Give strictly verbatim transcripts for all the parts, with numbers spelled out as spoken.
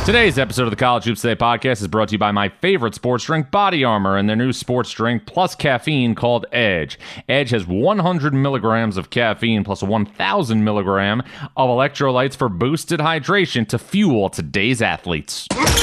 Today's episode of the College Hoops Today podcast is brought to you by my favorite sports drink, Body Armor, and their new sports drink plus caffeine called Edge. Edge has one hundred milligrams of caffeine plus one thousand milligram of electrolytes for boosted hydration to fuel today's athletes.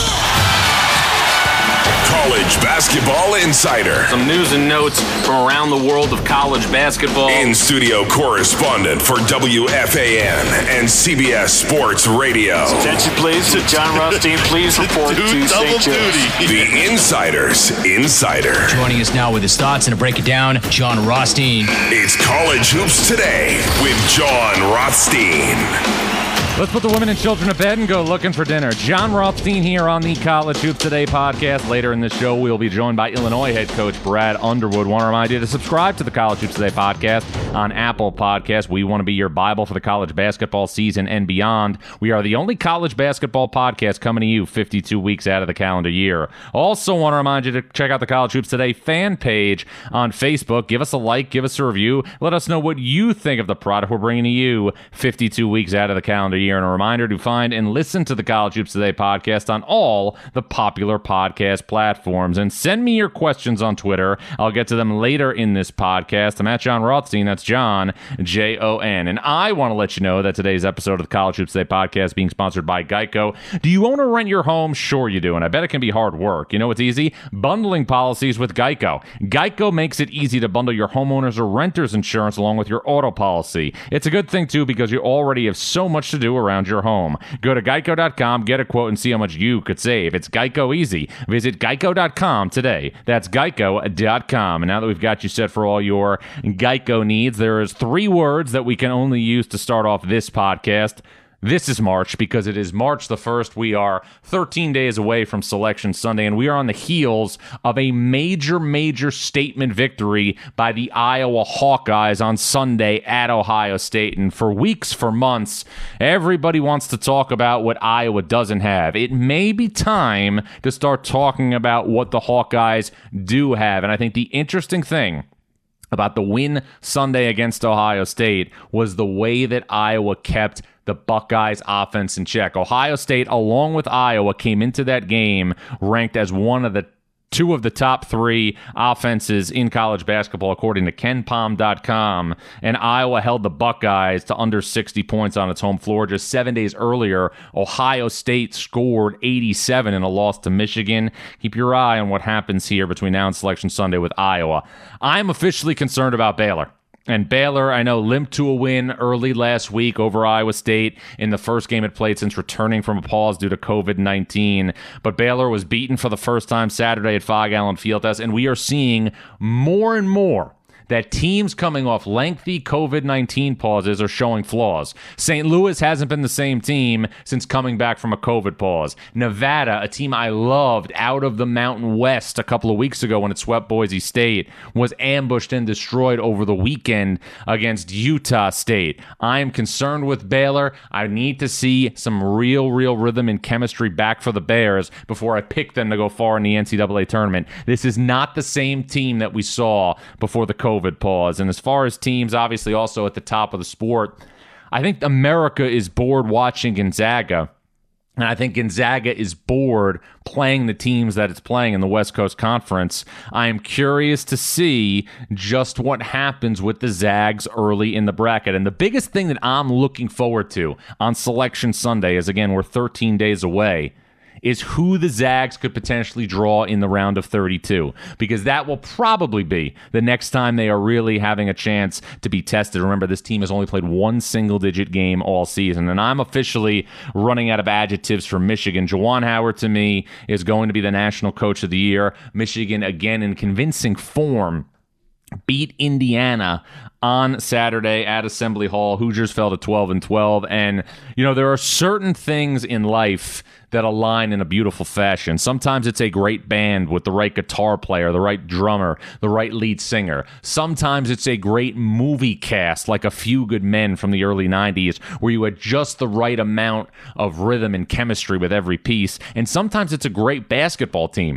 College Basketball Insider. Some news and notes from around the world of college basketball. In-studio correspondent for W F A N and C B S Sports Radio. Attention please to John Rothstein. Please report to Saint Joe's. The Insider's Insider. Joining us now with his thoughts and to break it down, John Rothstein. It's College Hoops Today with John Rothstein. Let's put the women and children to bed and go looking for dinner. John Rothstein here on the College Hoops Today podcast. Later in this show, we'll be joined by Illinois head coach Brad Underwood. Want to remind you to subscribe to the College Hoops Today podcast on Apple Podcasts. We want to be your Bible for the college basketball season and beyond. We are the only college basketball podcast coming to you fifty-two weeks out of the calendar year. Also want to remind you to check out the College Hoops Today fan page on Facebook. Give us a like, give us a review. Let us know what you think of the product we're bringing to you fifty-two weeks out of the calendar year. And a reminder to find and listen to the College Hoops Today podcast on all the popular podcast platforms. And send me your questions on Twitter. I'll get to them later in this podcast. I'm at John Rothstein. That's John, J O N. And I want to let you know that today's episode of the College Hoops Today podcast is being sponsored by Geico. Do you own or rent your home? Sure you do. And I bet it can be hard work. You know what's easy? Bundling policies with Geico. Geico makes it easy to bundle your homeowners or renters insurance along with your auto policy. It's a good thing, too, because you already have so much to do around your home. Go to geico dot com, get a quote, and see how much you could save. It's Geico easy. Visit geico dot com today. That's geico dot com. And now that we've got you set for all your Geico needs, there is three words that we can only use to start off this podcast. This is March because it is March the first. We are thirteen days away from Selection Sunday, and we are on the heels of a major, major statement victory by the Iowa Hawkeyes on Sunday at Ohio State. And for weeks, for months, everybody wants to talk about what Iowa doesn't have. It may be time to start talking about what the Hawkeyes do have. And I think the interesting thing about the win Sunday against Ohio State was the way that Iowa kept the Buckeyes offense in check. Ohio State, along with Iowa, came into that game ranked as one of the two of the top three offenses in college basketball, according to Ken Pom dot com. And Iowa held the Buckeyes to under sixty points on its home floor. Just seven days earlier, Ohio State scored eighty-seven in a loss to Michigan. Keep your eye on what happens here between now and Selection Sunday with Iowa. I'm officially concerned about Baylor. And Baylor, I know, limped to a win early last week over Iowa State in the first game it played since returning from a pause due to covid nineteen. But Baylor was beaten for the first time Saturday at Phog Allen Fieldhouse, and we are seeing more and more that teams coming off lengthy covid nineteen pauses are showing flaws. Saint Louis hasn't been the same team since coming back from a COVID pause. Nevada, a team I loved out of the Mountain West a couple of weeks ago when it swept Boise State, was ambushed and destroyed over the weekend against Utah State. I am concerned with Baylor. I need to see some real, real rhythm and chemistry back for the Bears before I pick them to go far in the N C double A tournament. This is not the same team that we saw before the COVID COVID pause. And as far as teams, obviously also at the top of the sport, I think America is bored watching Gonzaga. And I think Gonzaga is bored playing the teams that it's playing in the West Coast Conference. I am curious to see just what happens with the Zags early in the bracket. And the biggest thing that I'm looking forward to on Selection Sunday is, again, we're thirteen days away, is who the Zags could potentially draw in the round of thirty-two, because that will probably be the next time they are really having a chance to be tested. Remember, this team has only played one single-digit game all season, and I'm officially running out of adjectives for Michigan. Juwan Howard, to me, is going to be the National Coach of the Year. Michigan, again, in convincing form, beat Indiana on Saturday at Assembly Hall. Hoosiers fell to twelve and twelve. And, you know, there are certain things in life that align in a beautiful fashion. Sometimes it's a great band with the right guitar player, the right drummer, the right lead singer. Sometimes it's a great movie cast, like A Few Good Men from the early nineties, where you had just the right amount of rhythm and chemistry with every piece. And sometimes it's a great basketball team.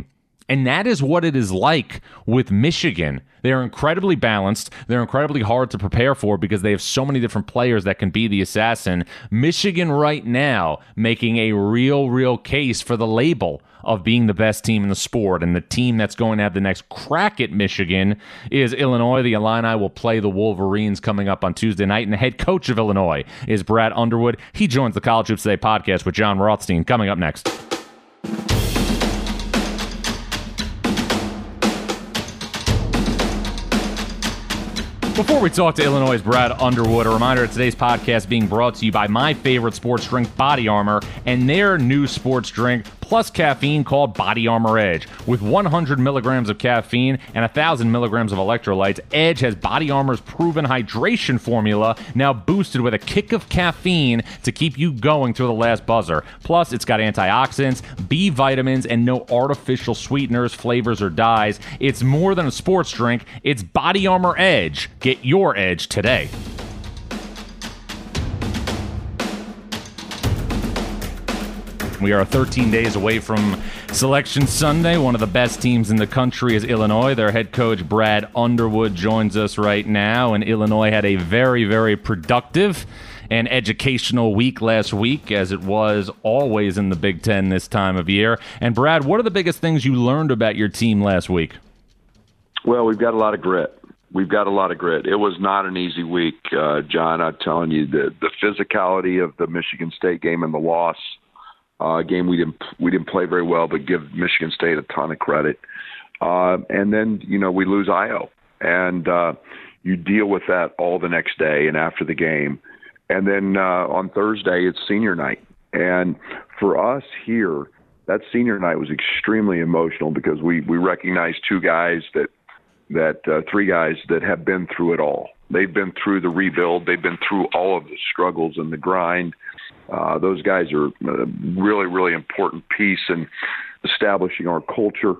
And that is what it is like with Michigan. They're incredibly balanced. They're incredibly hard to prepare for because they have so many different players that can be the assassin. Michigan right now making a real, real case for the label of being the best team in the sport. And the team that's going to have the next crack at Michigan is Illinois. The Illini will play the Wolverines coming up on Tuesday night. And the head coach of Illinois is Brad Underwood. He joins the College Hoops Today podcast with John Rothstein coming up next. Before we talk to Illinois' Brad Underwood, a reminder of today's podcast being brought to you by my favorite sports drink, Body Armor, and their new sports drink plus caffeine called Body Armor Edge. With one hundred milligrams of caffeine and one thousand milligrams of electrolytes, Edge has Body Armor's proven hydration formula, now boosted with a kick of caffeine to keep you going through the last buzzer. Plus, it's got antioxidants, B vitamins, and no artificial sweeteners, flavors, or dyes. It's more than a sports drink. It's Body Armor Edge. Get your edge today. We are thirteen days away from Selection Sunday. One of the best teams in the country is Illinois. Their head coach, Brad Underwood, joins us right now. And Illinois had a very, very productive and educational week last week, as it was always in the Big Ten this time of year. And Brad, what are the biggest things you learned about your team last week? Well, we've got a lot of grit. We've got a lot of grit. It was not an easy week, uh, John. I'm telling you, the the physicality of the Michigan State game and the loss, uh, game we didn't we didn't play very well, but give Michigan State a ton of credit. Uh, and then you know we lose I O, and uh, you deal with that all the next day and after the game, and then uh, on Thursday it's senior night, and for us here, that senior night was extremely emotional because we we recognized two guys that. that uh, three guys that have been through it all. They've been through the rebuild. They've been through all of the struggles and the grind. Uh, those guys are a really, really important piece in establishing our culture.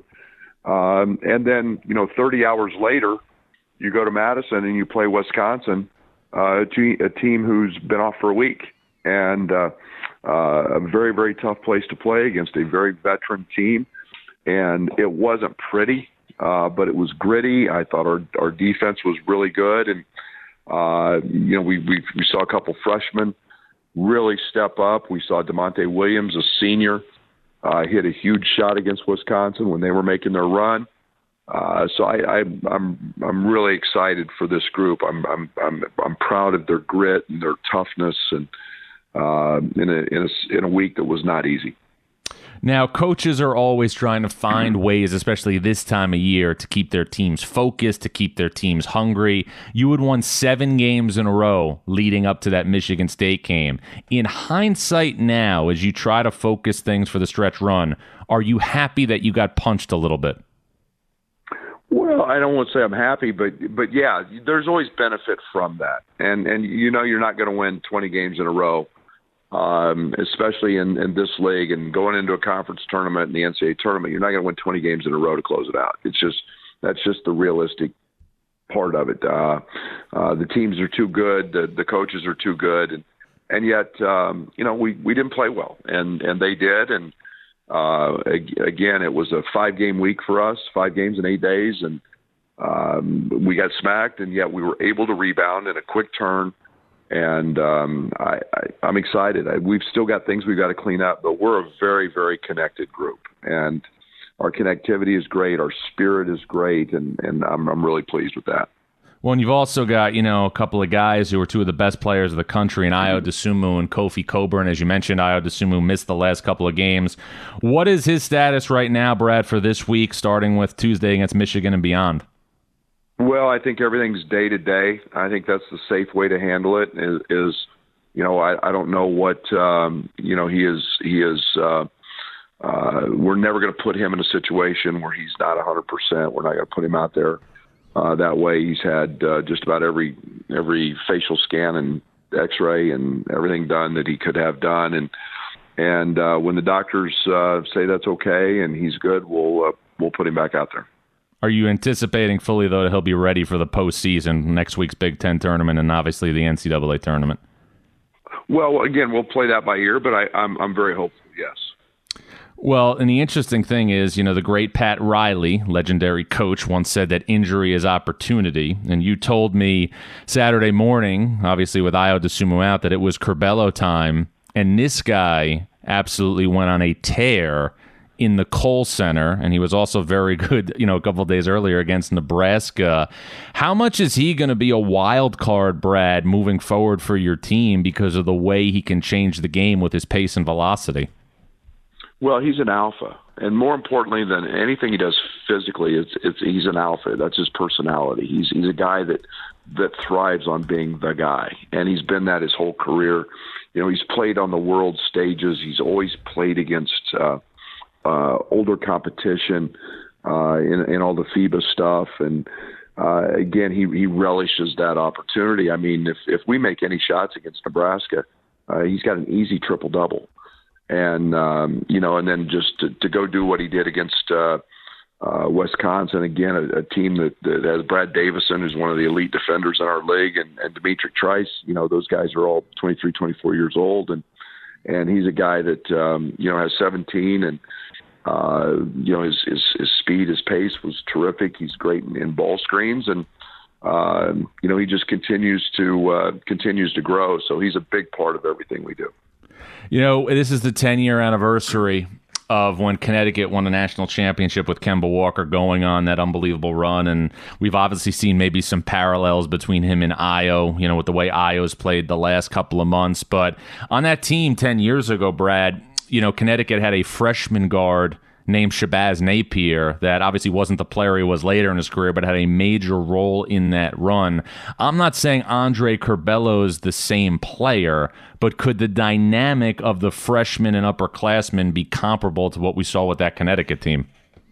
Um, and then, you know, thirty hours later, you go to Madison and you play Wisconsin, uh, a, te- a team who's been off for a week. And uh, uh, a very, very tough place to play against a very veteran team. And it wasn't pretty. Uh, but it was gritty. I thought our our defense was really good, and uh, you know we, we we saw a couple freshmen really step up. We saw DeMonte Williams, a senior, uh, hit a huge shot against Wisconsin when they were making their run. Uh, so I, I I'm I'm really excited for this group. I'm I'm I'm I'm proud of their grit and their toughness, and uh, in a in a in a week that was not easy. Now, coaches are always trying to find ways, especially this time of year, to keep their teams focused, to keep their teams hungry. You had won seven games in a row leading up to that Michigan State game. In hindsight now, as you try to focus things for the stretch run, are you happy that you got punched a little bit? Well, I don't want to say I'm happy, but but yeah, there's always benefit from that. And, and you know you're not going to win twenty games in a row. Um, especially in, in this league and going into a conference tournament and the N C double A tournament, you're not going to win twenty games in a row to close it out. It's just, that's just the realistic part of it. Uh, uh, the teams are too good. The, the coaches are too good. And, and yet, um, you know, we, we didn't play well and, and they did. And, uh, again, it was a five game week for us, five games in eight days. And, um, we got smacked and yet we were able to rebound in a quick turn. And um, I, I, I'm excited. I, we've still got things we've got to clean up, but we're a very, very connected group. And our connectivity is great. Our spirit is great. And, and I'm, I'm really pleased with that. Well, and you've also got, you know, a couple of guys who are two of the best players of the country, in Ayo Dosunmu and Kofi Coburn. As you mentioned, Ayo Dosunmu missed the last couple of games. What is his status right now, Brad, for this week, starting with Tuesday against Michigan and beyond? Well, I think everything's day to day. I think that's the safe way to handle it. Is, is you know, I, I don't know what um, you know. He is he is. Uh, uh, we're never going to put him in a situation where he's not one hundred percent. We're not going to put him out there uh, that way. He's had uh, just about every every facial scan and X-ray and everything done that he could have done. And and uh, when the doctors uh, say that's okay and he's good, we'll uh, we'll put him back out there. Are you anticipating fully, though, that he'll be ready for the postseason, next week's Big Ten tournament, and obviously the N C double A tournament? Well, again, we'll play that by ear, but I, I'm I'm very hopeful, yes. Well, and the interesting thing is, you know, the great Pat Riley, legendary coach, once said that injury is opportunity. And you told me Saturday morning, obviously with Ayo Dosunmu out, that it was Curbelo time. And this guy absolutely went on a tear in the Kohl Center, and he was also very good, you know, a couple of days earlier against Nebraska. How much is he going to be a wild card, Brad, moving forward for your team because of the way he can change the game with his pace and velocity? Well, he's an alpha, and more importantly than anything he does physically, it's, it's he's an alpha. That's his personality. He's he's a guy that that thrives on being the guy, and he's been that his whole career. You know, he's played on the world stages. He's always played against uh, uh, older competition uh, in, in all the FIBA stuff, and uh, again, he he relishes that opportunity. I mean, if if we make any shots against Nebraska, uh, he's got an easy triple double. And, um, you know, and then just to, to go do what he did against uh, uh, Wisconsin, again, a, a team that, that has Brad Davison, who's one of the elite defenders in our league, and, and Dimitri Trice, you know, those guys are all twenty-three, twenty-four years old. And, and he's a guy that, um, you know, has seventeen, and, uh, you know, his, his, his speed, his pace was terrific. He's great in, in ball screens, and, uh, you know, he just continues to, uh, continues to grow. So he's a big part of everything we do. You know, this is the ten-year anniversary of when Connecticut won the national championship with Kemba Walker going on that unbelievable run, and we've obviously seen maybe some parallels between him and Ayo, you know, with the way Ayo's played the last couple of months. But on that team ten years ago, Brad, you know, Connecticut had a freshman guard named Shabazz Napier that obviously wasn't the player he was later in his career, but had a major role in that run. I'm not saying Andre Curbelo is the same player, but could the dynamic of the freshmen and upperclassmen be comparable to what we saw with that Connecticut team?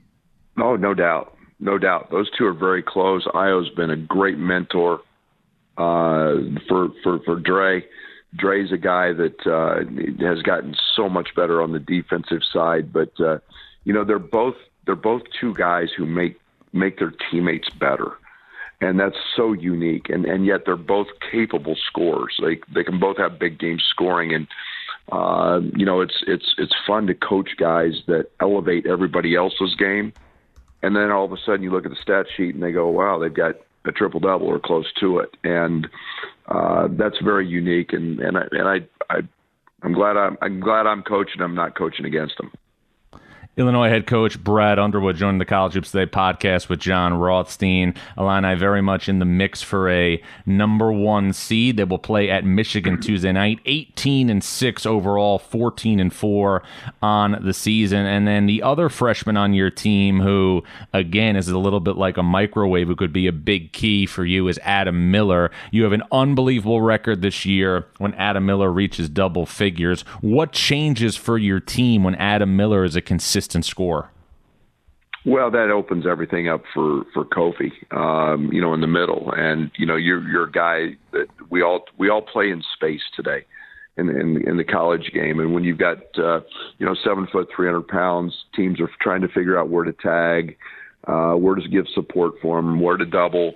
Oh, no doubt. No doubt. Those two are very close. Ayo's been a great mentor uh, for, for, for Dre. Dre's a guy that uh, has gotten so much better on the defensive side, but uh, you know, they're both they're both two guys who make make their teammates better, and that's so unique. And and yet they're both capable scorers. They they can both have big game scoring, and uh, you know, it's it's it's fun to coach guys that elevate everybody else's game, and then all of a sudden you look at the stat sheet and they go, wow, they've got a triple double or close to it, and uh, that's very unique. And and I and I, I I'm glad I'm I'm glad I'm coaching them, not coaching against them. Illinois head coach Brad Underwood joining the College Hoops Today podcast with Jon Rothstein. Illini very much in the mix for a number one seed. They will play at Michigan Tuesday night. eighteen and six overall, fourteen and four on the season. And then the other freshman on your team who, again, is a little bit like a microwave who could be a big key for you is Adam Miller. You have an unbelievable record this year when Adam Miller reaches double figures. What changes for your team when Adam Miller is a consistent score? Well, that opens everything up for for Kofi, um, you know, in the middle, and you know, you're you're a guy that we all we all play in space today, in in, in the college game, and when you've got uh, you know seven foot, three hundred pounds, teams are trying to figure out where to tag, uh, where to give support for them, where to double,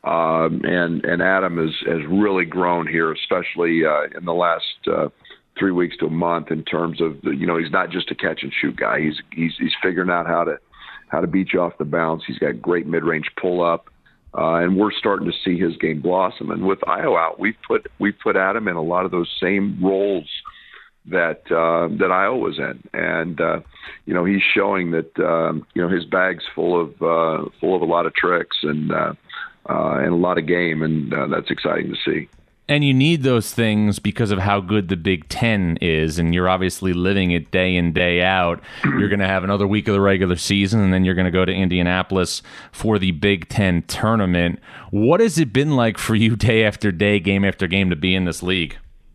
um, and and Adam has has really grown here, especially uh, in the last. Uh, three weeks to a month in terms of, the, you know, he's not just a catch and shoot guy. He's, he's, he's figuring out how to, how to beat you off the bounce. He's got great mid-range pull up. Uh, and we're starting to see his game blossom. And with Ayo out, we've put, we've put Adam in a lot of those same roles that, uh, that Ayo was in. And, uh, you know, he's showing that, um, you know, his bag's full of, uh, full of a lot of tricks and, uh, uh, and a lot of game. And uh, that's exciting to see. And you need those things because of how good the Big Ten is, and you're obviously living it day in, day out. You're going to have another week of the regular season, and then you're going to go to Indianapolis for the Big Ten tournament. What has it been like for you day after day, game after game, to be in this league?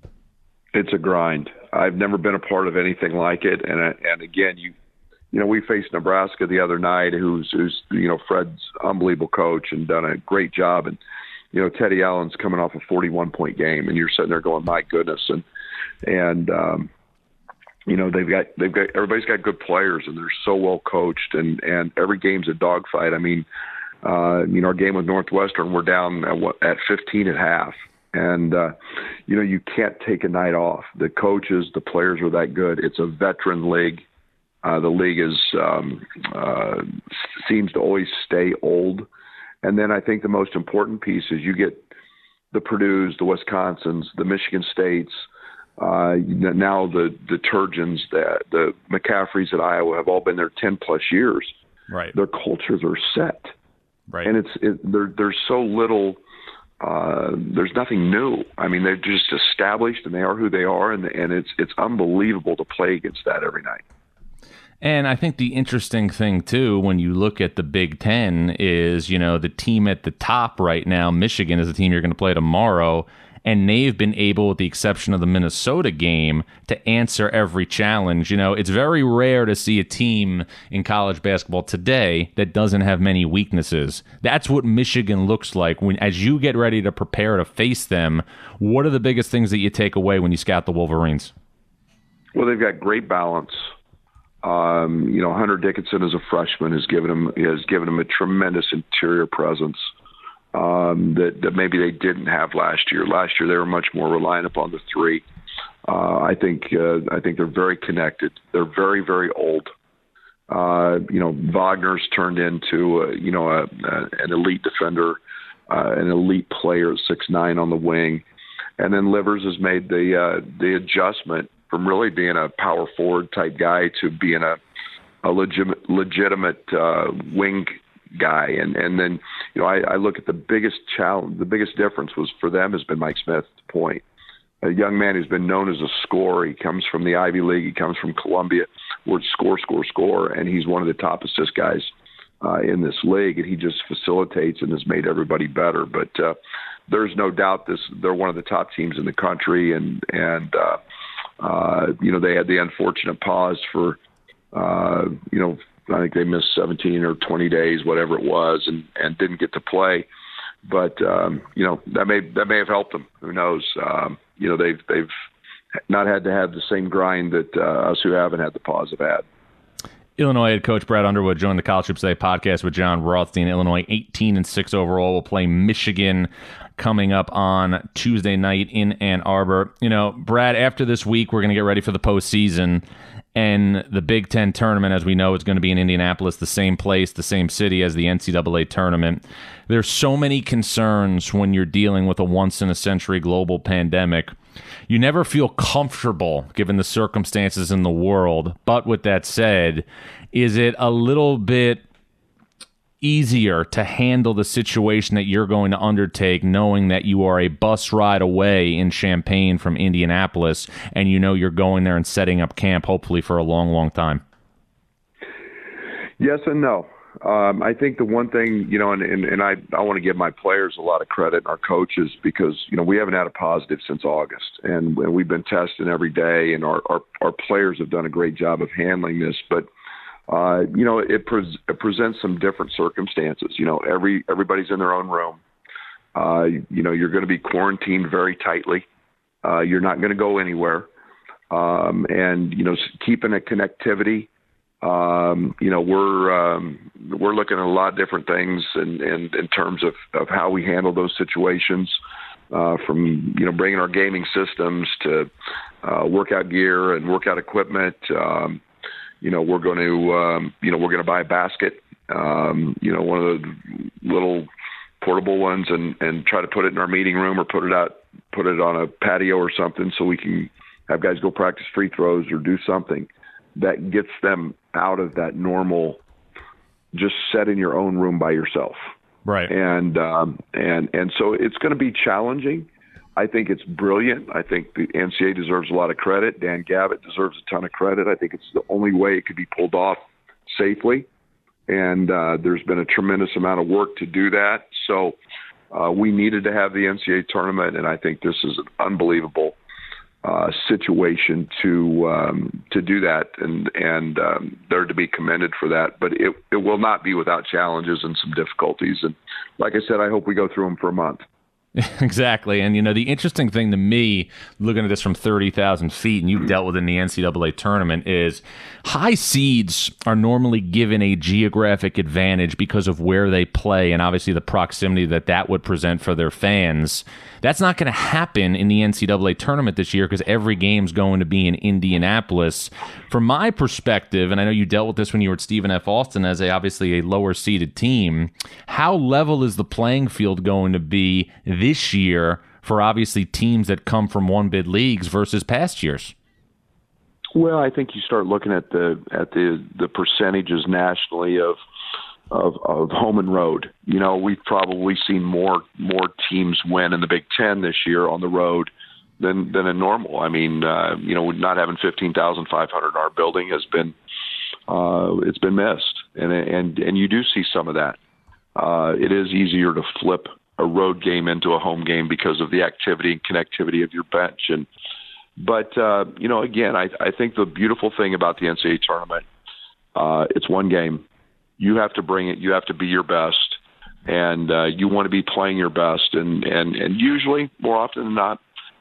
It's a grind. I've never been a part of anything like it, and and again, you you know, we faced Nebraska the other night, who's who's you know Fred's unbelievable coach and done a great job, and you know, Teddy Allen's coming off a forty-one point game, and you're sitting there going, "My goodness!" And and um, you know, they've got they've got everybody's got good players, and they're so well coached, and and every game's a dogfight. I mean, uh, you know, our game with Northwestern, we're down at, what, at fifteen at half, and uh, you know, you can't take a night off. The coaches, the players are that good. It's a veteran league. Uh, the league is um, uh, seems to always stay old. And then I think the most important piece is you get the Purdues, the Wisconsins, the Michigan States, uh, now the, the Turgeons, the, the McCaffreys at Iowa have all been there ten plus years. Right. Their cultures are set. Right. And it's it, there, there's so little, uh, there's nothing new. I mean, they're just established and they are who they are. And, and it's, it's unbelievable to play against that every night. And I think the interesting thing, too, when you look at the Big Ten is, you know, the team at the top right now, Michigan, is the team you're going to play tomorrow. And they've been able, with the exception of the Minnesota game, to answer every challenge. You know, it's very rare to see a team in college basketball today that doesn't have many weaknesses. That's what Michigan looks like. When, as you get ready to prepare to face them, what are the biggest things that you take away when you scout the Wolverines? Well, they've got great balance. Um, you know, Hunter Dickinson as a freshman has given him has given him a tremendous interior presence um, that, that maybe they didn't have last year. Last year they were much more reliant upon the three. Uh, I think uh, I think they're very connected. They're very very old. Uh, you know, Wagner's turned into uh, you know a, a, an elite defender, uh, an elite player at six nine on the wing, and then Livers has made the uh, the adjustment from really being a power forward type guy to being a, a legitimate, legitimate uh, wing guy. And, and then, you know, I, I look at the biggest challenge, the biggest difference was for them has been Mike Smith's point. A young man who's been known as a scorer. He comes from the Ivy League. He comes from Columbia, where it's score, score, score. And he's one of the top assist guys uh, in this league. And he just facilitates and has made everybody better. But uh, there's no doubt this they're one of the top teams in the country. And, and, uh, Uh, you know, they had the unfortunate pause for, uh, you know, I think they missed seventeen or twenty days, whatever it was, and, and didn't get to play. But, um, you know, that may that may have helped them. Who knows? Um, you know, they've they've not had to have the same grind that uh, us who haven't had the pause have had. Illinois head coach Brad Underwood joined the College Hoops Today podcast with Jon Rothstein. Illinois eighteen and six overall will play Michigan coming up on Tuesday night in Ann Arbor. You know, Brad, after this week, we're going to get ready for the postseason, and the Big Ten tournament, as we know, is going to be in Indianapolis, the same place, the same city as the N C double A tournament. There's so many concerns when you're dealing with a once-in-a-century global pandemic. You never feel comfortable given the circumstances in the world. But with that said, is it a little bit easier to handle the situation that you're going to undertake knowing that you are a bus ride away in Champaign from Indianapolis and you know you're going there and setting up camp hopefully for a long, long time? Yes and no. Um, I think the one thing, you know, and, and, and I, I want to give my players a lot of credit and our coaches because, you know, we haven't had a positive since August and, and we've been testing every day and our, our, our players have done a great job of handling this. But Uh, you know, it, pre- it presents some different circumstances. You know, every everybody's in their own room. Uh, you know, you're going to be quarantined very tightly. Uh, you're not going to go anywhere. Um, and, you know, keeping a connectivity, um, you know, we're um, we're looking at a lot of different things in, in, in terms of, of how we handle those situations, uh, from, you know, bringing our gaming systems to uh, workout gear and workout equipment. Um You know, we're going to, um, you know, we're going to buy a basket, um, you know, one of the little portable ones and, and try to put it in our meeting room or put it out, put it on a patio or something so we can have guys go practice free throws or do something that gets them out of that normal, just set in your own room by yourself. Right. And, um, and, and so it's going to be challenging. I think it's brilliant. I think the N C double A deserves a lot of credit. Dan Gavitt deserves a ton of credit. I think it's the only way it could be pulled off safely. And uh, there's been a tremendous amount of work to do that. So uh, we needed to have the N C double A tournament, and I think this is an unbelievable uh, situation to um, to do that, and and um, they're to be commended for that. But it, it will not be without challenges and some difficulties. And like I said, I hope we go through them for a month. Exactly. And, you know, the interesting thing to me, looking at this from thirty thousand feet, and you've dealt with in the N C double A tournament, is high seeds are normally given a geographic advantage because of where they play and obviously the proximity that that would present for their fans. That's not going to happen in the N C double A tournament this year because every game's going to be in Indianapolis. From my perspective, and I know you dealt with this when you were at Stephen F. Austin as a obviously a lower-seeded team, how level is the playing field going to be this year for obviously teams that come from one-bid leagues versus past years? Well, I think you start looking at the at the the percentages nationally of of of home and road. You know, we've probably seen more more teams win in the Big Ten this year on the road than than in normal. I mean, uh, you know, not having fifteen thousand five hundred in our building has been uh, it's been missed, and and and you do see some of that. Uh, it is easier to flip a road game into a home game because of the activity and connectivity of your bench. And but uh, you know, again, I I think the beautiful thing about the N C double A tournament, uh, it's one game. You have to bring it. You have to be your best, and uh, you want to be playing your best. And, and, and usually, more often than not,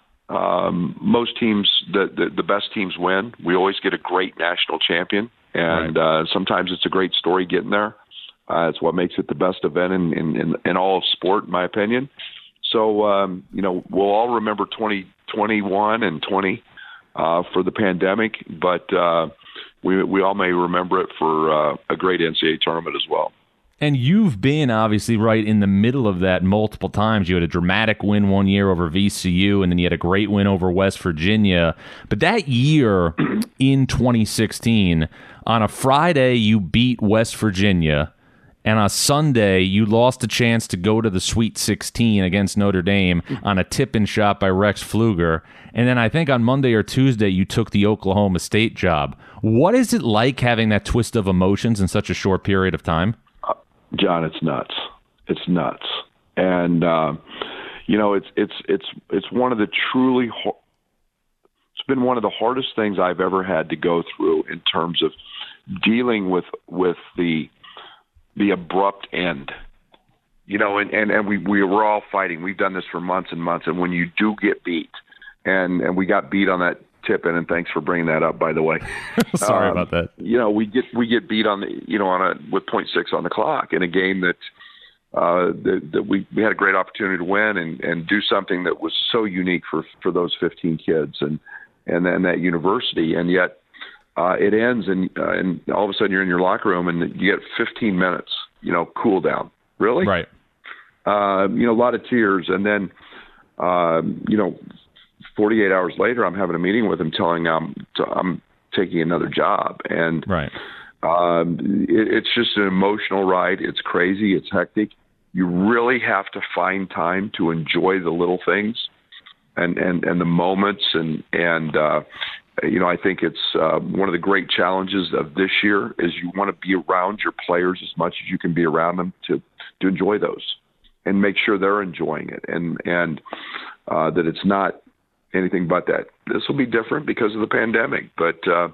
um, most teams, the, the the best teams win. We always get a great national champion, and right. uh, sometimes it's a great story getting there. Uh, it's what makes it the best event in, in, in, in all of sport, in my opinion. So, um, you know, we'll all remember twenty twenty-one and twenty uh, for the pandemic, but uh, we we all may remember it for uh, a great N C double A tournament as well. And you've been obviously right in the middle of that multiple times. You had a dramatic win one year over V C U, and then you had a great win over West Virginia. But that year in twenty sixteen, on a Friday, you beat West Virginia. And on Sunday, you lost a chance to go to the Sweet sixteen against Notre Dame on a tip-in shot by Rex Pfluger. And then I think on Monday or Tuesday, you took the Oklahoma State job. What is it like having that twist of emotions in such a short period of time? Uh, John, it's nuts. It's nuts. And, uh, you know, it's it's it's it's one of the truly ho- – it's been one of the hardest things I've ever had to go through in terms of dealing with with the – the abrupt end, you know, and, and, and we, we were all fighting. We've done this for months and months. And when you do get beat, and, and we got beat on that tip in, and thanks for bringing that up, by the way. Sorry um, about that. You know, we get, we get beat on the, you know, on a, with point six on the clock in a game that, uh, that, that we, we had a great opportunity to win and, and do something that was so unique for, for those fifteen kids and, and then that university. And yet, Uh, it ends, and uh, and all of a sudden you're in your locker room, and you get fifteen minutes, you know, cool down. Really? Right. Uh, you know, a lot of tears, and then, um, you know, forty-eight hours later, I'm having a meeting with him, telling him I'm, I'm taking another job, and right. Um, it, it's just an emotional ride. It's crazy. It's hectic. You really have to find time to enjoy the little things, and and and the moments, and and. Uh, You know, I think it's uh, one of the great challenges of this year is you want to be around your players as much as you can be around them to, to enjoy those and make sure they're enjoying it and, and uh, that it's not anything but that. This will be different because of the pandemic, but uh,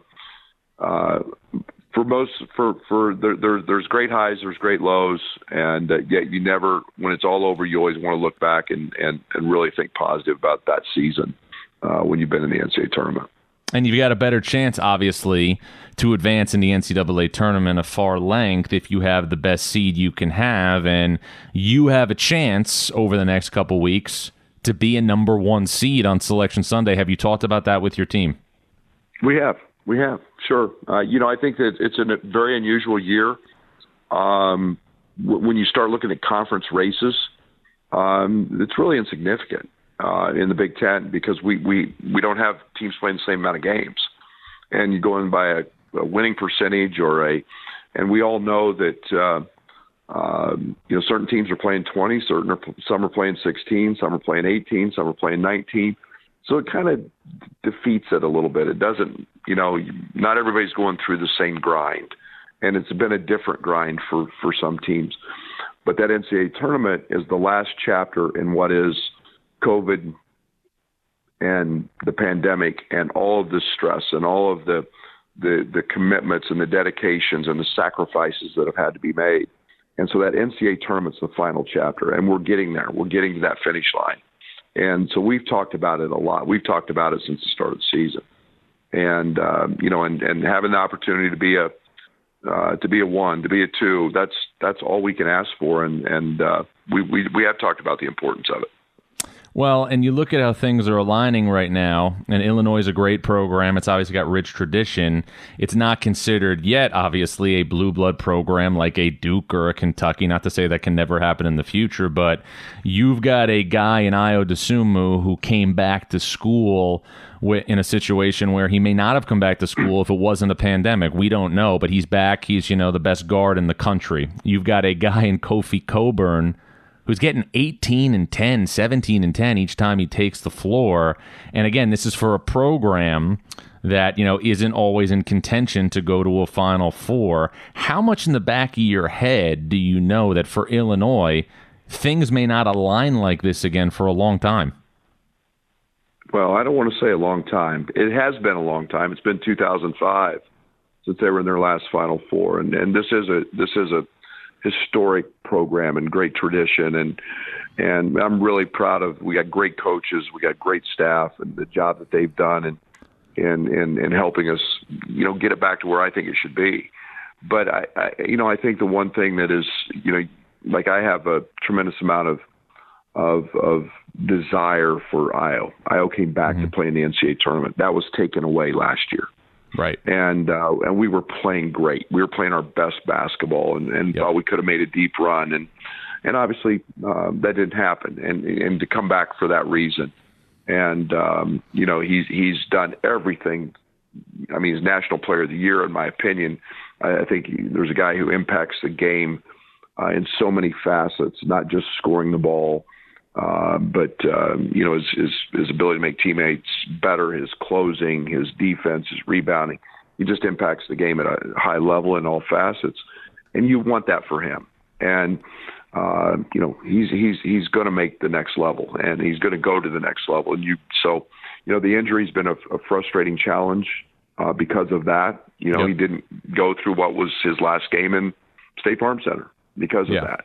uh, for most, for, for there, there, there's great highs, there's great lows, and uh, yet you never, when it's all over, you always want to look back and, and, and really think positive about that season uh, when you've been in the N C double A tournament. And you've got a better chance, obviously, to advance in the N C double A tournament of far length if you have the best seed you can have. And you have a chance over the next couple weeks to be a number one seed on Selection Sunday. Have you talked about that with your team? We have. We have. Sure. Uh, you know, I think that it's a very unusual year. Um, w- when you start looking at conference races, um, it's really insignificant. Uh, in the Big Ten because we, we, we don't have teams playing the same amount of games. And you go in by a, a winning percentage or a – and we all know that, uh, um, you know, certain teams are playing twenty, certain are, some are playing sixteen, some are playing eighteen, some are playing nineteen. So it kind of defeats it a little bit. It doesn't – you know, not everybody's going through the same grind. And it's been a different grind for, for some teams. But that N C double A tournament is the last chapter in what is – COVID and the pandemic and all of the stress and all of the, the the commitments and the dedications and the sacrifices that have had to be made. And so that N C double A tournament's the final chapter, and we're getting there. We're getting to that finish line. And so we've talked about it a lot. We've talked about it since the start of the season. And, um, you know, and, and having the opportunity to be a uh, to be a one, to be a two, that's that's all we can ask for. And, and uh, we, we, we have talked about the importance of it. Well, and you look at how things are aligning right now, and Illinois is a great program. It's obviously got rich tradition. It's not considered yet, obviously, a blue blood program like a Duke or a Kentucky. Not to say that can never happen in the future, but you've got a guy in Ayo Dosunmu who came back to school in a situation where he may not have come back to school if it wasn't a pandemic. We don't know, but he's back. He's, you know, the best guard in the country. You've got a guy in Kofi Coburn who's getting eighteen and ten, seventeen and ten each time he takes the floor. And again, this is for a program that, you know, isn't always in contention to go to a Final Four. How much in the back of your head do you know that for Illinois, things may not align like this again for a long time? Well, I don't want to say a long time. It has been a long time. It's been two thousand five since they were in their last Final Four. And, and this is a this is a historic program and great tradition, and and I'm really proud of. We got great coaches, we got great staff, and the job that they've done in in in, in helping us, you know, get it back to where I think it should be. But I, I, you know, I think the one thing that is, you know, like I have a tremendous amount of of of desire for Ayo. Ayo came back mm-hmm. to play in the N C double A tournament. That was taken away last year. Right. And uh, and we were playing great. We were playing our best basketball, and, and yep. thought we could have made a deep run. And and obviously uh, that didn't happen. And and to come back for that reason. And, um, you know, he's, he's done everything. I mean, he's National Player of the Year, in my opinion. I, I think he, there's a guy who impacts the game uh, in so many facets, not just scoring the ball, Uh, but, um, you know, his, his, his ability to make teammates better, his closing, his defense, his rebounding, he just impacts the game at a high level in all facets. And you want that for him. And, uh, you know, he's, he's, he's going to make the next level, and he's going to go to the next level. And you, so, you know, the injury's been a, a frustrating challenge uh, because of that. You know, yep. he didn't go through what was his last game in State Farm Center because of yeah. that.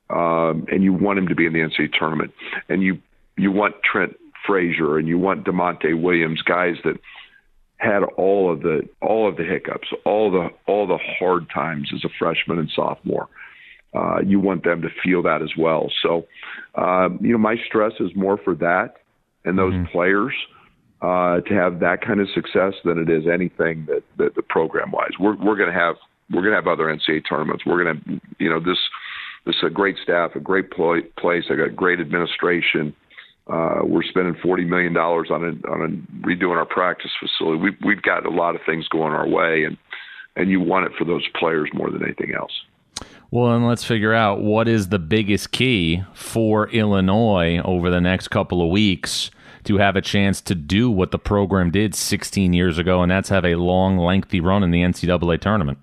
Um, and you want him to be in the N C double A tournament, and you you want Trent Frazier, and you want DeMonte Williams, guys that had all of the all of the hiccups, all the all the hard times as a freshman and sophomore. Uh, you want them to feel that as well. So, uh, you know, my stress is more for that and those mm-hmm. players uh, to have that kind of success than it is anything that, that the program wise. We're we're going to have we're going to have other N C double A tournaments. We're going to, you know, this. This is a great staff, a great pl- place. I got great administration. Uh, we're spending forty million dollars on a, on a redoing our practice facility. We've, we've got a lot of things going our way, and, and you want it for those players more than anything else. Well, and let's figure out what is the biggest key for Illinois over the next couple of weeks to have a chance to do what the program did sixteen years ago, and that's have a long, lengthy run in the N C double A tournament.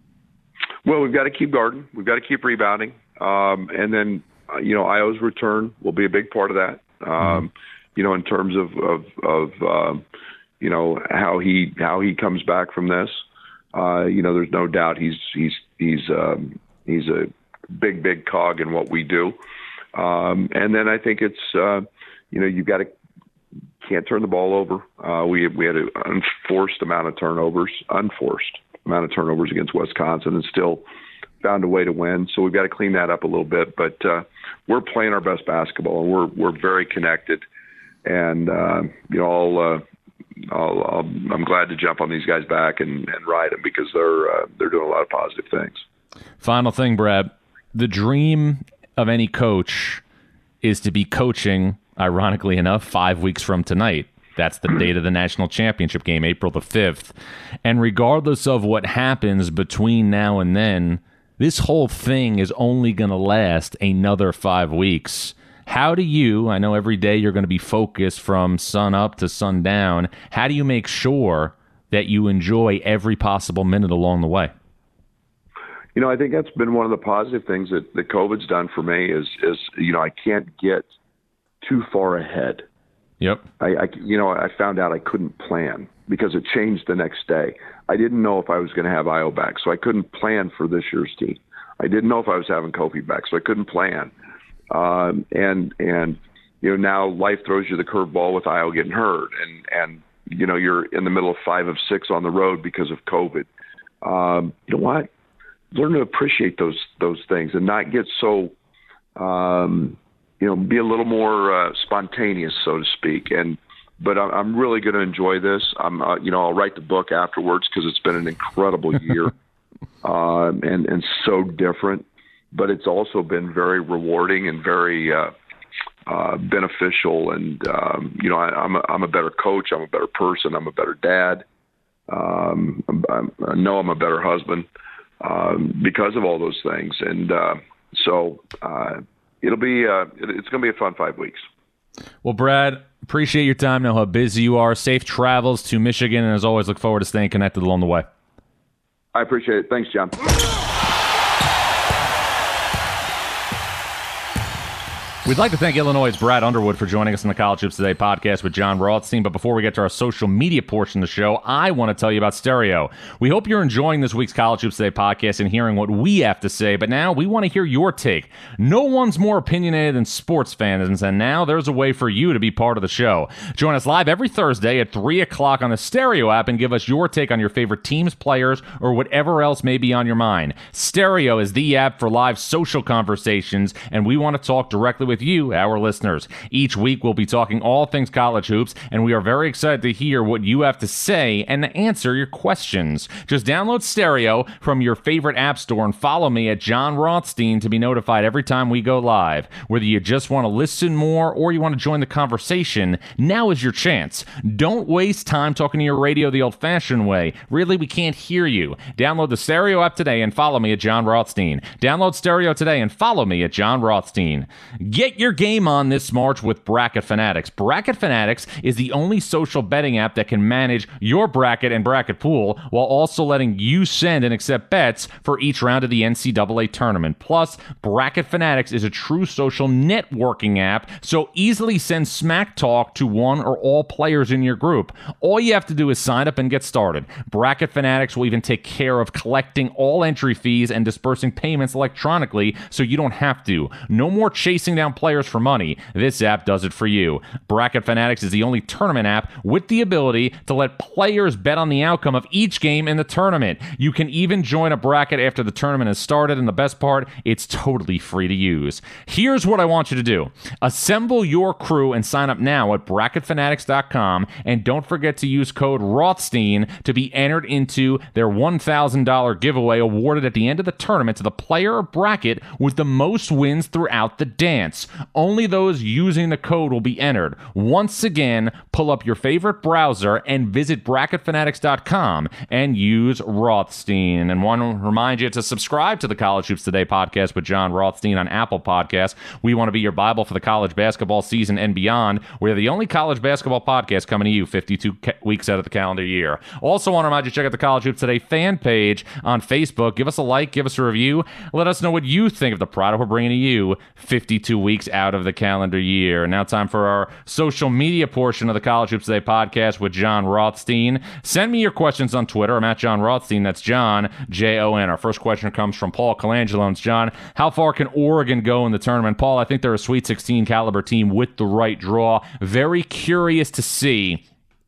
Well, we've got to keep guarding. We've got to keep rebounding. Um, and then, uh, you know, Ayo's return will be a big part of that. Um, mm-hmm. You know, in terms of, of, of um, you know, how he how he comes back from this. Uh, you know, there's no doubt he's he's he's um, he's a big big cog in what we do. Um, and then I think it's uh, you know, you've got to can't turn the ball over. Uh, we we had an unforced amount of turnovers, unforced amount of turnovers against Wisconsin, and still found a way to win. So we've got to clean that up a little bit, but uh, we're playing our best basketball, and we're we're very connected. And uh, you know, I'll, uh, I'll, I'll I'm glad to jump on these guys back and, and ride them because they're uh, they're doing a lot of positive things. Final thing, Brad, the dream of any coach is to be coaching, ironically enough, five weeks from tonight. That's the date of the national championship game, April the fifth. And regardless of what happens between now and then, this whole thing is only going to last another five weeks. How do you, I know every day you're going to be focused from sun up to sundown, how do you make sure that you enjoy every possible minute along the way? You know, I think that's been one of the positive things that, that COVID's done for me is, is, you know, I can't get too far ahead. Yep. I, I, you know, I found out I couldn't plan because it changed the next day. I didn't know if I was going to have Ayo back, so I couldn't plan for this year's team. I didn't know if I was having Kofi back, so I couldn't plan. Um, and and you know, now life throws you the curveball with Io getting hurt, and and you know, you're in the middle of five of six on the road because of COVID. Um, you know what? Learn to appreciate those those things and not get so, um, you know, be a little more uh, spontaneous, so to speak. And but I'm really going to enjoy this. I'm, uh, you know, I'll write the book afterwards because it's been an incredible year, um, and and so different. But it's also been very rewarding and very uh, uh, beneficial. And um, you know, I, I'm a, I'm a better coach. I'm a better person. I'm a better dad. Um, I'm, I know I'm a better husband um, because of all those things. And uh, so uh, it'll be uh, it, it's going to be a fun five weeks. Well, Brad, appreciate your time. Know how busy you are. Safe travels to Michigan, and as always, look forward to staying connected along the way. I appreciate it. Thanks, John. We'd like to thank Illinois' Brad Underwood for joining us on the College Hoops Today podcast with Jon Rothstein. But before we get to our social media portion of the show, I want to tell you about Stereo. We hope you're enjoying this week's College Hoops Today podcast and hearing what we have to say. But now we want to hear your take. No one's more opinionated than sports fans, and now there's a way for you to be part of the show. Join us live every Thursday at three o'clock on the Stereo app and give us your take on your favorite teams, players, or whatever else may be on your mind. Stereo is the app for live social conversations, and we want to talk directly with you, our listeners. Each week we'll be talking all things college hoops, and we are very excited to hear what you have to say and to answer your questions. Just download Stereo from your favorite app store and follow me at Jon Rothstein to be notified every time we go live. Whether you just want to listen more or you want to join the conversation, now is your chance. Don't waste time talking to your radio the old-fashioned way. Really, we can't hear you. Download the Stereo app today and follow me at Jon Rothstein. Download Stereo today and follow me at Jon Rothstein. Get your game on this March with Bracket Fanatics. Bracket Fanatics is the only social betting app that can manage your bracket and bracket pool while also letting you send and accept bets for each round of the N C double A tournament. Plus, Bracket Fanatics is a true social networking app, so easily send smack talk to one or all players in your group. All you have to do is sign up and get started. Bracket Fanatics will even take care of collecting all entry fees and dispersing payments electronically, so you don't have to. No more chasing down players for money. This app does it for you. Bracket Fanatics is the only tournament app with the ability to let players bet on the outcome of each game in the tournament. You can even join a bracket after the tournament has started, and the best part, it's totally free to use. Here's what I want you to do. Assemble your crew and sign up now at bracket fanatics dot com, and don't forget to use code Rothstein to be entered into their one thousand dollars giveaway awarded at the end of the tournament to the player or bracket with the most wins throughout the dance. Only those using the code will be entered. Once again, pull up your favorite browser and visit bracket fanatics dot com and use Rothstein. And want to remind you to subscribe to the College Hoops Today podcast with Jon Rothstein on Apple Podcasts. We want to be your Bible for the college basketball season and beyond. We're the only college basketball podcast coming to you fifty-two ca- weeks out of the calendar year. Also want to remind you to check out the College Hoops Today fan page on Facebook. Give us a like, give us a review. Let us know what you think of the product we're bringing to you fifty-two weeks out of the calendar year. Now time for our social media portion of the College Hoops Today podcast with Jon Rothstein. Send me your questions on Twitter. I'm at Jon Rothstein. That's John, J O N. Our first question comes from Paul Colangelo. It's John, how far can Oregon go in the tournament? Paul, I think they're a Sweet sixteen caliber team with the right draw. Very curious to see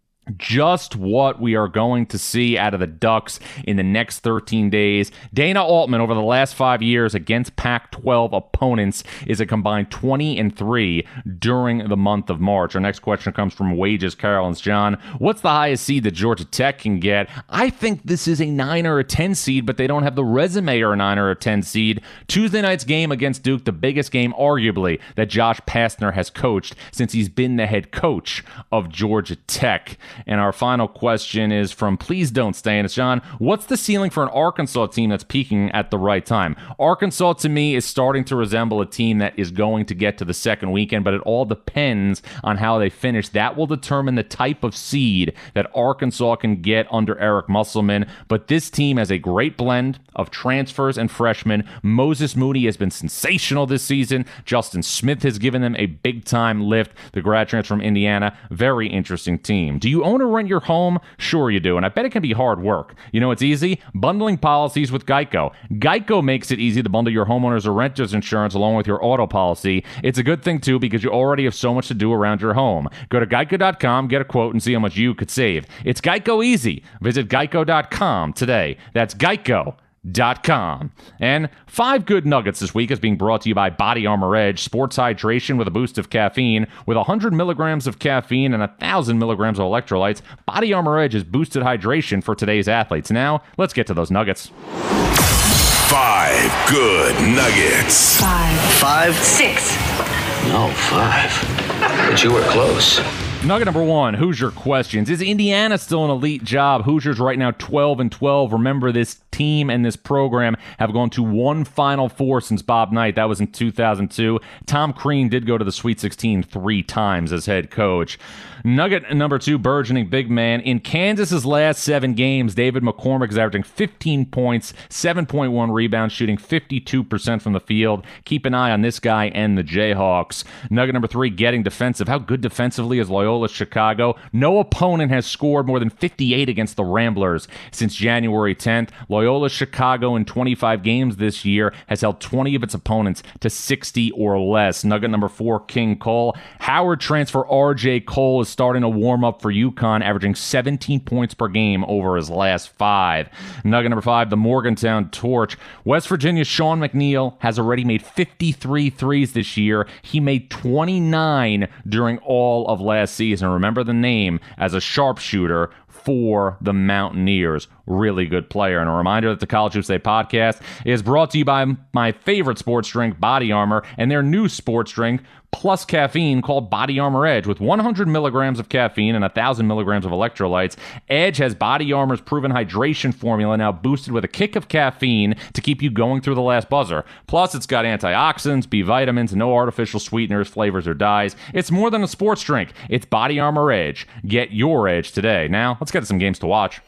just what we are going to see out of the Ducks in the next thirteen days. Dana Altman, over the last five years against Pac twelve opponents, is a combined twenty and three during the month of March. Our next question comes from Wages Carolins. John, what's the highest seed that Georgia Tech can get? I think this is a nine or a ten seed, but they don't have the resume or a nine or a ten seed. Tuesday night's game against Duke, the biggest game, arguably, that Josh Pastner has coached since he's been the head coach of Georgia Tech. And our final question is from Please Don't Stay. And it's, John, what's the ceiling for an Arkansas team that's peaking at the right time? Arkansas, to me, is starting to resemble a team that is going to get to the second weekend, but it all depends on how they finish. That will determine the type of seed that Arkansas can get under Eric Musselman. But this team has a great blend of transfers and freshmen. Moses Moody has been sensational this season. Justin Smith has given them a big-time lift. The grad transfer from Indiana, very interesting team. Do you own or rent your home? Sure you do, and I bet it can be hard work. You know it's easy? Bundling policies with Geico. Geico makes it easy to bundle your homeowners or renters insurance along with your auto policy. It's a good thing, too, because you already have so much to do around your home. Go to geico dot com, get a quote, and see how much you could save. It's Geico easy. Visit geico dot com today. That's geico dot com. And five good nuggets this week is being brought to you by Body Armor Edge, sports hydration with a boost of caffeine. With one hundred milligrams of caffeine and one thousand milligrams of electrolytes, Body Armor Edge is boosted hydration for today's athletes. Now, let's get to those nuggets. Five good nuggets. Five. Five. Six. No, five. But you were close. Nugget number one, Hoosier questions. Is Indiana still an elite job? Hoosiers right now twelve and twelve. Remember, this team and this program have gone to one Final Four since Bob Knight. That was in two thousand two. Tom Crean did go to the Sweet sixteen three times as head coach. Nugget number two, burgeoning big man. In Kansas's last seven games, David McCormick is averaging fifteen points, seven point one rebounds, shooting fifty-two percent from the field. Keep an eye on this guy and the Jayhawks. Nugget number three, getting defensive. How good defensively is Loyola Chicago? No opponent has scored more than fifty-eight against the Ramblers since January tenth. Loyola Chicago in twenty-five games this year has held twenty of its opponents to sixty or less. Nugget number four, King Cole. Howard transfer R J Cole is starting to warm up for UConn, averaging seventeen points per game over his last five. Nugget number five, the Morgantown Torch. West Virginia's Sean McNeil has already made fifty-three threes this year. He made twenty-nine during all of last season. Remember the name as a sharpshooter for the Mountaineers. Really good player. And a reminder that the College Hoops Today podcast is brought to you by my favorite sports drink, Body Armor, and their new sports drink plus caffeine called Body Armor Edge. With one hundred milligrams of caffeine and one thousand milligrams of electrolytes, Edge has Body Armor's proven hydration formula now boosted with a kick of caffeine to keep you going through the last buzzer. Plus, it's got antioxidants, B vitamins, no artificial sweeteners, flavors, or dyes. It's more than a sports drink. It's Body Armor Edge. Get your edge today. Now, let's get to some games to watch.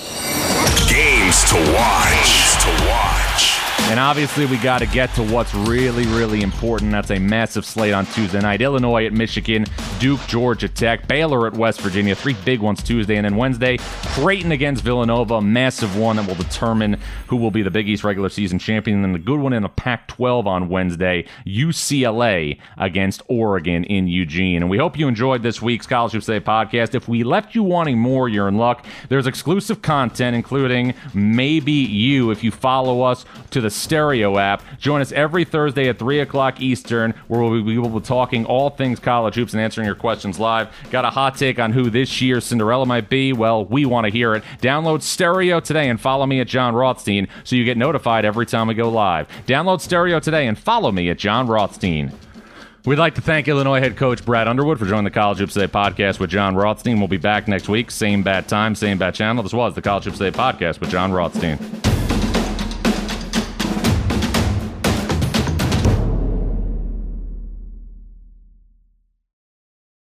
Games to watch. Games to watch. And obviously, we got to get to what's really, really important. That's a massive slate on Tuesday night. Illinois at Michigan, Duke, Georgia Tech, Baylor at West Virginia. Three big ones Tuesday. And then Wednesday, Creighton against Villanova. A massive one that will determine who will be the Big East regular season champion. And then the good one in a Pac twelve on Wednesday, U C L A against Oregon in Eugene. And we hope you enjoyed this week's College Hoops Today podcast. If we left you wanting more, you're in luck. There's exclusive content, including maybe you, if you follow us to the Stereo app. Join us every Thursday at three o'clock Eastern, where we'll be, we will be talking all things college hoops and answering your questions live. Got a hot take on who this year's Cinderella might be? Well, we want to hear it. Download Stereo today and follow me at John Rothstein so you get notified every time we go live. Download Stereo today and follow me at John Rothstein. We'd like to thank Illinois head coach Brad Underwood for joining the College Hoops Today podcast with John Rothstein. We'll be back next week. Same bad time, same bad channel. This was the College Hoops Today podcast with John Rothstein.